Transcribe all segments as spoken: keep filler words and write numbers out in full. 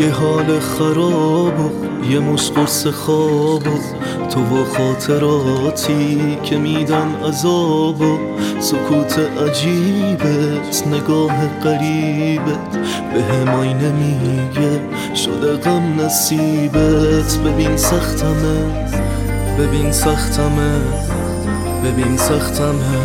یه حال خراب و یه مش قرص خواب و تو و خاطراتی که میدن عذاب و سکوت عجیبت، نگاه قریبت به هم آینه میگه شده غم نصیبت. ببین سختمه ببین سختمه ببین سختمه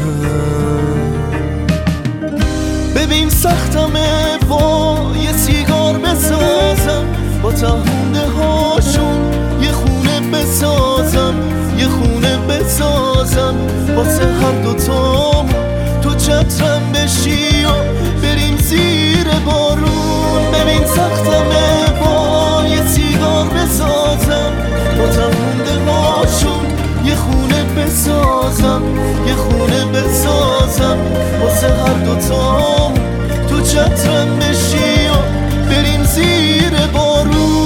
ببین سختمه با یه سیگار بسازم، با تهونده هاشون یه خونه بسازم، یه خونه بسازم واسه هر دوتام، تو چترم بشی و بریم زیر بارون. ببین سختمه با یه سیگار بسازم، با تهونده هاشون یه خونه بسازم، یه خونه بسازم واسه هر دوتام، تو چترم بشی و بریم زیر بارون.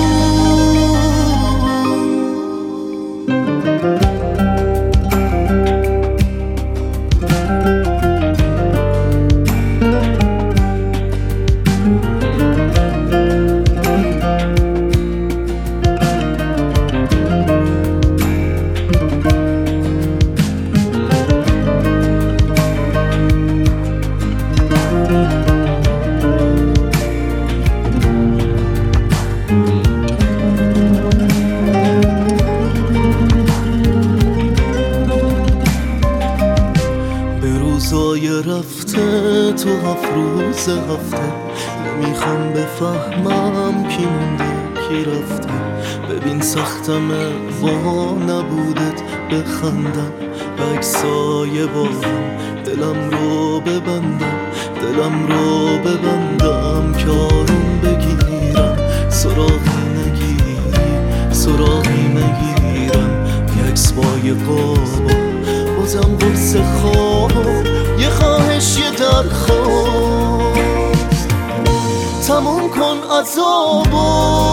روزای رفته تو هفت روز هفته، نمیخوام بفهمم کی مونده کی رفته. ببین سختمه وا نبودت بخندم به عکسای بارم، دلم رو ببندم دلم رو ببندم که آروم بگیرم، سراغی نگیری سراغی نگیرم. یه عکس با یه قابا بازم قرص خواب، یه خواهش یه درخواست، تموم کن عذابو.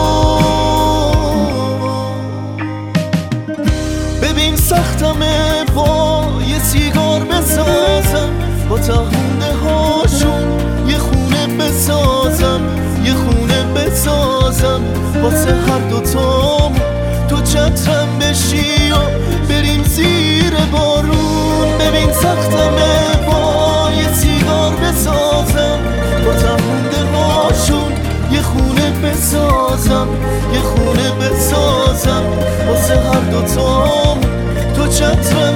ببین سختمه با یه سیگار بسازم، با تهونده هاشون یه خونه بسازم، یه خونه بسازم واسه هر دوتام، تو چترم بشی و بریم زیر بارون. ببین سختمه با یه سیگار بسازم، با تهونده هاشون یه خونه بسازم، یه خونه بسازم واسه هر دوتام، تو چترم